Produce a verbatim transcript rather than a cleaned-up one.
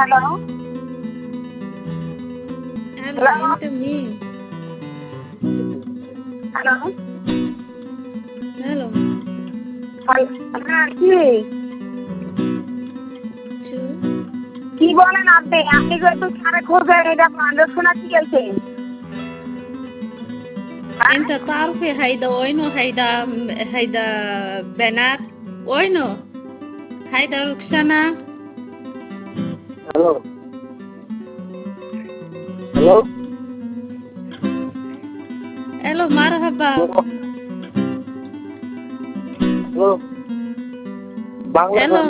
Hello? Hello, Hello? into me. Hello? Hello. হ্যাঁ কি Chu. কি বলেন আপনি আপনি যে একটু সারে খোঁজেন এটা মানুষ শোনা কি গেছে Enta تعرفي هيدا وينو هيدا هيدا بنات وينو هيدا روكسانا. Hello hello Hello, مرحبا. Hello Bangla Hello.